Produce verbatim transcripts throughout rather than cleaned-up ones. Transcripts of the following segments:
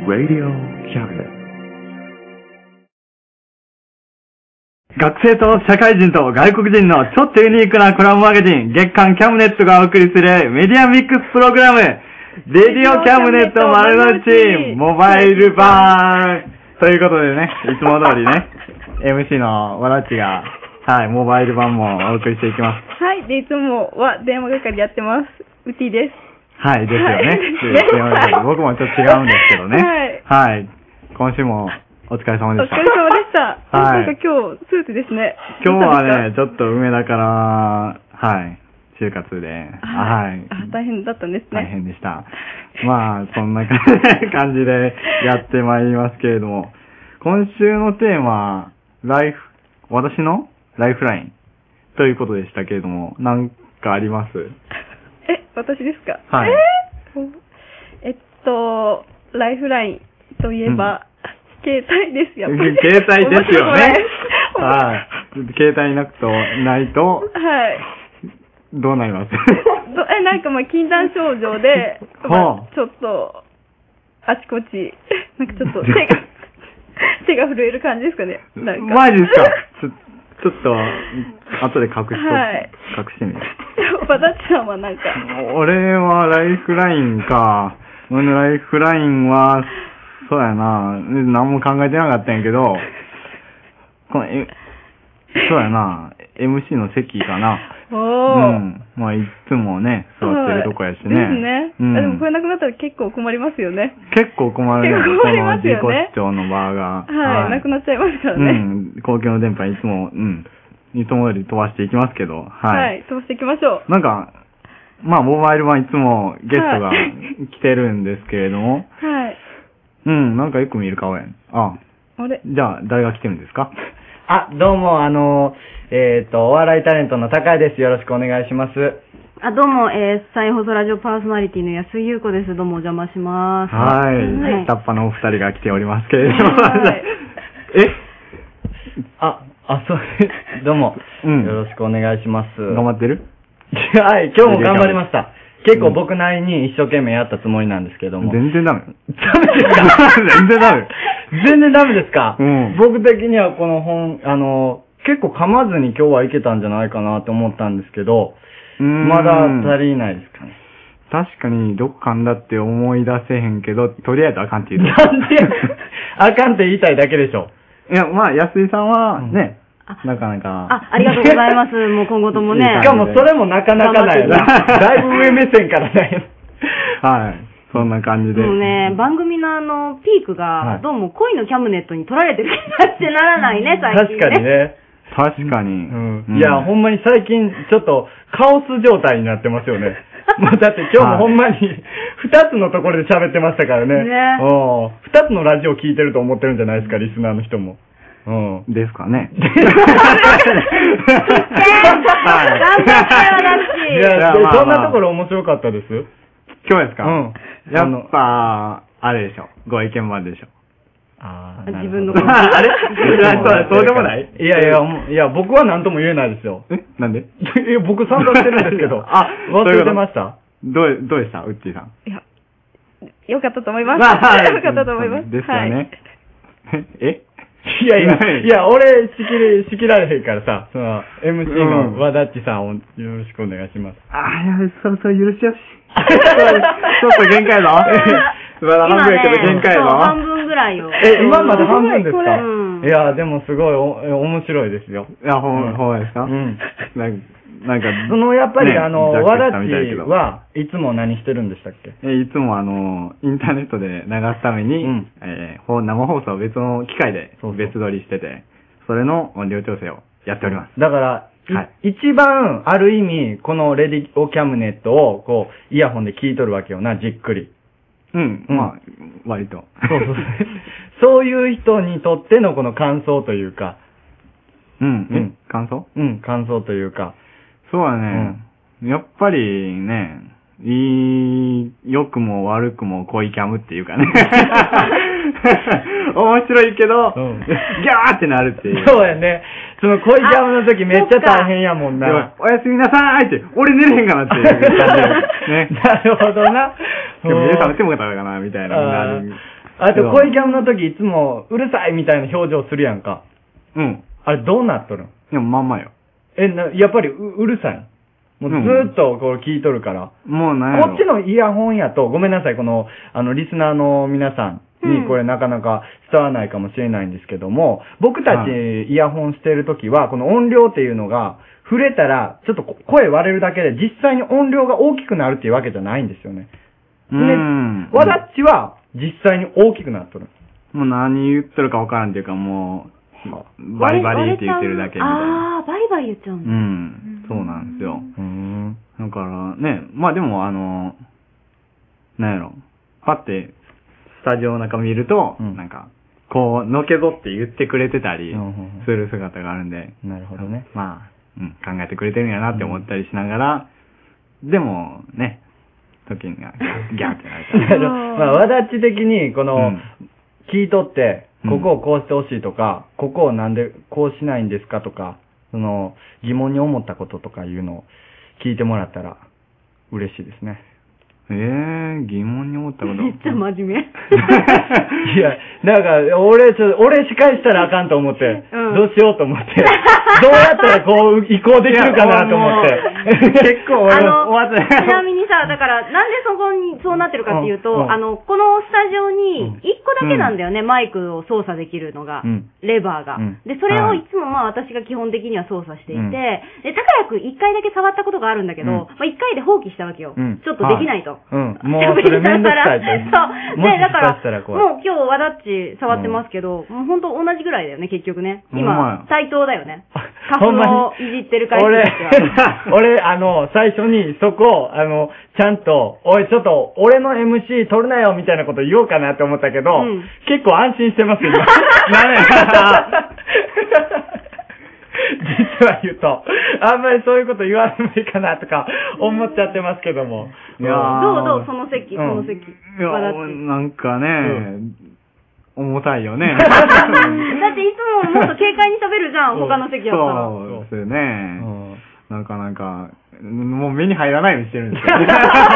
Radio Cabinet。 学生と社会人と外国人のちょっとユニークなコラムマガジン、月刊キャムネットがお送りするメディアミックスプログラム、レディオキャムネット丸の内モバイル版ということでね、いつも通りね、エムシー のわらっちが、はい、モバイル版もお送りしていきます。 はい、で、いつもは電話係やってます。うちです。 はい、ですよね。 はい、 僕もちょっと違うんですけどね。 はい。 はい。今週もお疲れ様でした。 お疲れ様でした。 はい。 なんか今日、スーツですね。 今日はね、ちょっと梅田から、はい、就活で、はい。 あ、大変だったんですね。 大変でした。まあ、そんな感じでやってまいりますけれども、今週のテーマ、ライフ、私のライフラインということでしたけれども、なんかあります？ え、私ですか？ はい。 えー、えっと、ライフラインといえば、うん、携帯ですよ。 携帯ですよね。はい。携帯なくと、ないと、はい。どうなります？ え、なんかまあ、禁断症状で、まあ、ちょっと、あちこち、なんかちょっと手が、手が震える感じですかね。なんかマジですか？ちょちょっと、後で隠しと、はい、隠してみる。 わだっちゃんはなんか。 俺はライフラインか。俺のライフラインは、そうやな。何も考えてなかったんやけど、このえそうやな。エムシー の席かな。 おー。 うん。まあ、いつもね、座ってるとこやしね。 ですね。うん、でもこれなくなったら結構困りますよね。 結構困るね。 結構困りますよね。 この自己主張のバーが。 はい、はい、なくなっちゃいますからね。 うん。公共の電波いつも、うん。いつもより飛ばしていきますけど。はい。 はい、飛ばしていきましょう。 なんか、まあ、モバイル版いつもゲストが来てるんですけれども。 はい。 うん、なんかよく見る顔やん。あ。 あれじゃあ、誰が来てるんですか？ あ、どうも、あの、えっと、お笑いタレントの高井です。よろしくお願いします。 あ、どうも、えー、再放送ラジオパーソナリティの安井優子です。どうもお邪魔します。 はい。はい。タッパのお二人が来ておりますけれども。はい、えあ、あ、そう、どうも、うん、よろしくお願いします。 頑張ってる？ はい、今日も頑張りました。結構僕なりに一生懸命やったつもりなんですけども。 全然ダメ。 ダメですか？ 全然ダメ。 全然ダメですか？ うん。 僕的にはこの本、あの、結構噛まずに今日はいけたんじゃないかなと思ったんですけど、まだ足りないですかね。 確かにどっかんだって思い出せへんけど、とりあえずあかんって言う。 なんであかんって言いたいだけでしょ。 いや、まあ、安井さんはね、うん、なかなか。 あ、ありがとうございます。もう今後ともね。 しかもそれもなかなかないな。だいぶ上目線からないはい。そんな感じで。 もうね、番組のあの、ピークが、どうも恋のキャムネットに取られてる気がしてならないね、最近ね。 確かにね。 確かに。 うんうん、いや、ほんまに最近、ちょっと、カオス状態になってますよね。もうだって今日もほんまに、二つのところで喋ってましたからね。 ね。 二つのラジオ聞いてると思ってるんじゃないですか、リスナーの人も。 うん。ですかね。 頑張ったよ、だし。 いや、そんなところ面白かったです。 今日ですか？ うん。 やっぱ、あれでしょ。ご意見番でしょ。 ああ、自分のこと。あれそうでもない？いやいや、いや、僕は何とも言えないですよ。 えなんで？ いや、僕参加してるんですけど。あ、忘れてました？ どう、どうでしたウッチーさん。 いや、よかったと思います。よかったと思います。 ですよね。えいやいや、いや、俺、仕切れ、仕切られへんからさ、その、エムシー の和田っちさんをよろしくお願いします。 ああ、いや、そろそろ許しよし。ちょっと限界だ。まだ半分やけど限界だ。 半分ぐらいよ。 え、今まで半分ですか？いや、でもすごいお、面白いですよ。 いや、ほん、ほんですか？ うん。 なんか、 その、やっぱり、あの、和田っちはいつも何してるんでしたっけ？ え、いつもあの、インターネットで流すために、え、生放送を別の機械で別撮りしてて、それの音量調整をやっております。 だから、一番、ある意味、このレディオキャムネットを、こう、イヤホンで聞いとるわけよな、じっくり。 うん、まあ、割と。 そうそう。そういう人にとってのこの感想というか。 うん、うん。感想？ うん、感想というか。 そうだね。やっぱりね、いい、良くも悪くも恋キャムっていうかね。面白いけど、うん、ギャーってなるっていう。 そうやね。その恋キャムの時めっちゃ大変やもんな。 おやすみなさーいって、俺寝れへんかなっていう感じで。ね。 なるほどな。 でも目覚めてもよかったかな、みたいな。 あと、恋キャムの時いつもうるさいみたいな表情するやんか。 うん。 あれどうなっとるん？ いや、まんまよ。 え、な、やっぱりう、うるさい。もうずーっとこう聞いとるから。 もうなんやろ。 こっちのイヤホンやと、ごめんなさい、この、あの、リスナーの皆さんにこれなかなか伝わらないかもしれないんですけども、僕たちイヤホンしてるときは、この音量っていうのが、触れたら、ちょっと声割れるだけで、実際に音量が大きくなるっていうわけじゃないんですよね。 うん。 わだっちは、実際に大きくなっとる。 もう何言っとるかわからんっていうか、もう、バリバリって言ってるだけみたいな。 ああ、バリバリ言っちゃうんだ。 うん。そうなんですよ。うん。だからね、まあでもあの、なんやろ。パって、スタジオの中見ると、うん、なんか、こう、のけぞって言ってくれてたり、する姿があるんで。 なるほどね。 まあ、うん、考えてくれてるんやなって思ったりしながら、うん、でも、ね、時にギャーってなるから。 まあ、わだっち的に、この、うん、聞いとって、ここをこうしてほしいとか、うん、ここをなんでこうしないんですかとか、その、疑問に思ったこととかいうのを聞いてもらったら、嬉しいですね。 ええー、疑問に思ったこと。 めっちゃ真面目。いや、なんか、俺、ちょ、俺司会したらあかんと思って、うん、どうしようと思って、どうやったらこう、移行できるかなと思って。 結構、あの、ちなみにさ、だから、なんでそこにそうなってるかっていうと、うんうん、あの、このスタジオに、一個だけなんだよね、うん、マイクを操作できるのが、うん、レバーが、うん。で、それをいつもまあ私が基本的には操作していて、うん、で、高く一回だけ触ったことがあるんだけど、うん、まあ一回で放棄したわけよ。うん、ちょっとできないと。 うん。もうそれめんどくさいと。そう。 で、だから、もう今日わだっち触ってますけど、うん、もうほんと同じぐらいだよね、結局ね。今、対等だよね。花粉をいじってる回数俺、俺、あの、最初にそこ、あの、ちゃんと、おい、ちょっと、俺の エムシー 取るなよ、みたいなこと言おうかなって思ったけど、うん、結構安心してます、今。なめ実は言うと、あんまりそういうこと言わないいかなとか思っちゃってますけども。 いやどうどうその席、その席。いや、なんかね、うん、重たいよね。 だっていつももっと軽快に喋るじゃん、他の席やったら。 そうですよね。うん、なんかなんか、もう目に入らないようにしてるんですよ。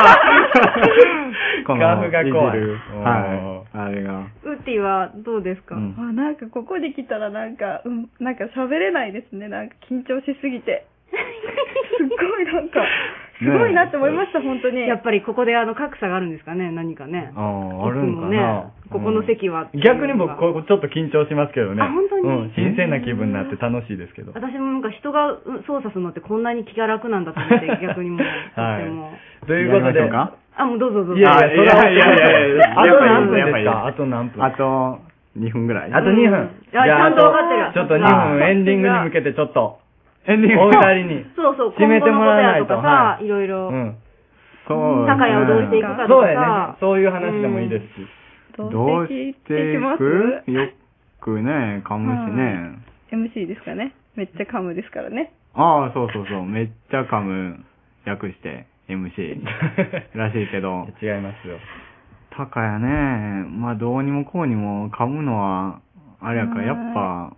このガフが怖い。 はい。あれが。 ウッディはどうですか、うん、あ、なんかここに来たらなんか、うん、なんか喋れないですね。なんか緊張しすぎて。すっごいなんか、すごいなって思いました、ね、本当に。 やっぱりここであの格差があるんですかね、何かね。 ああ、あるんかな。 ね、ここの席は、 うん。逆に僕、ここちょっと緊張しますけどね。 あ、本当に、 うん、新鮮な気分になって楽しいですけど。 私もなんか人が操作するのってこんなに気が楽なんだと思って、逆にもう、 はい、 とても。 ということで。 あ、もうどうぞどうぞ。 いやいや、いやいやいや、あと何分ですか？あと何分？ あとにふんぐらい。 あとにふん。 じゃあ、ちゃんと分かってる。 ちょっとにふん、エンディングに向けてちょっと。 エンディングお二人に。 そうそう、 締めてもらわないと。 今後のことやとかさ、いろいろ。うん。 そう。 高谷をどうしていくかとか。 そうやね。そういう話でもいいですし。 どうしていく？よくね、噛むしね。 エムシー ですかね。めっちゃ噛むですからね。 ああ、そうそうそう。めっちゃ噛む。略して、エムシー らしいけど。 違いますよ。 高谷ね、まあどうにもこうにも噛むのは、あれやから、やっぱ、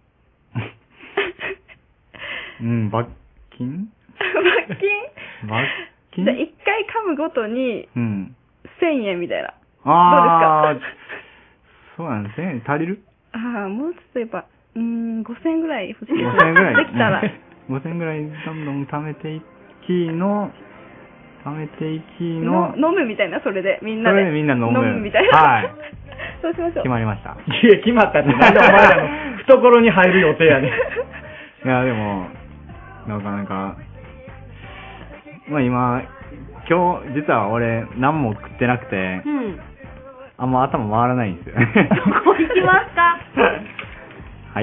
うん、罰金罰金罰金じゃあ一回噛むごとに、うん。せんえんみたいな。 ああ、 どうですかそうなんですね。足りるああ、もうちょっとやっぱ、うーん、ごせんえんぐらい欲しいです。 ごせんえんぐらいできたら。 ごせんえんぐらいどんどん貯めていきの、貯めていきの、 飲むみたいな、それで、みんなで。 それでみんな飲む。 飲むみたいな。 はい。 そうしましょう。 決まりました。 いや、決まったって、なんでお前らの懐に入る予定やねん。 いや、でも、なかなか、まあ今、今日、実は俺、何も食ってなくて、うん、あんま頭回らないんですよ。 どこ行きますかはい。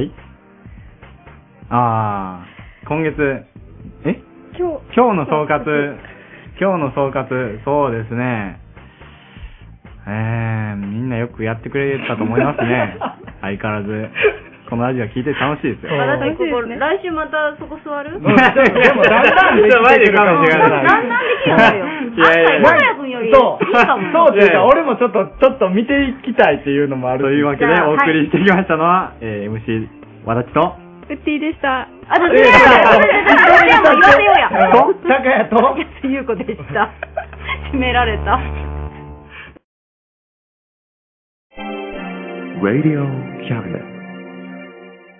ああ、今月、え今日、 今日の総括、今日の総括、そうですね。えー、みんなよくやってくれたと思いますね。相変わらず。このラジオ聞いて楽しいですよ。 私、ここ、来週またそこ座る？でも、 だんだんできてくるかもしれない。 だんだんできるんだよ。いやいやいや。高谷君よりいいかも。 そうですか。俺もちょっと、ちょっと見ていきたいっていうのもある。 というわけで、お送りしてきましたのは、えー、エムシー、わだちと、 ウッディでした。 あ、どっちでしたどっちでした言わせようや。 と、高谷と、 安優子でした。締められた。 Radio Cabinet.